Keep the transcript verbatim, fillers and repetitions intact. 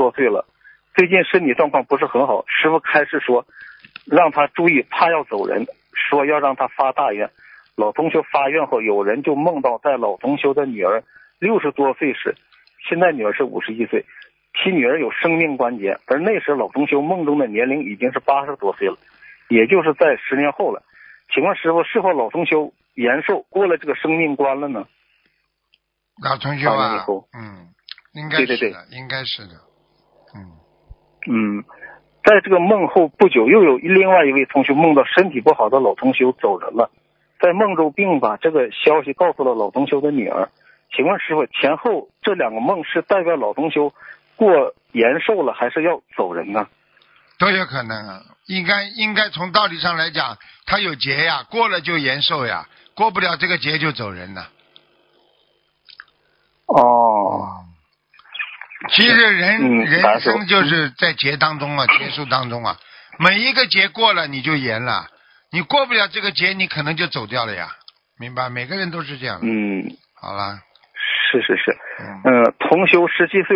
多岁了，最近身体状况不是很好，师傅开始说让他注意，怕要走人，说要让他发大愿。老同修发愿后，有人就梦到在老同修的女儿六十多岁时，现在女儿是五十一岁，其女儿有生命关节，而那时老同修梦中的年龄已经是八十多岁了，也就是在十年后了。请问师傅，是否老同修延寿过了这个生命关了呢？ 老同修啊， 以后嗯，应该是的， 对对对应该是的，嗯嗯，在这个梦后不久，又有另外一位同修梦到身体不好的老同修走人了，在梦中并把这个消息告诉了老同修的女儿。请问师傅，前后这两个梦是代表老同修过延寿了，还是要走人呢？ 都有可能啊，应该应该从道理上来讲，他有劫呀，过了就延寿呀，过不了这个劫就走人了。 哦， 其实人、 嗯、 人生就是在劫当中啊，劫数当中啊，每一个劫过了你就延了，你过不了这个劫，你可能就走掉了呀，明白？每个人都是这样的。 嗯， 好了。 是是是， 嗯、 呃，同修十七岁。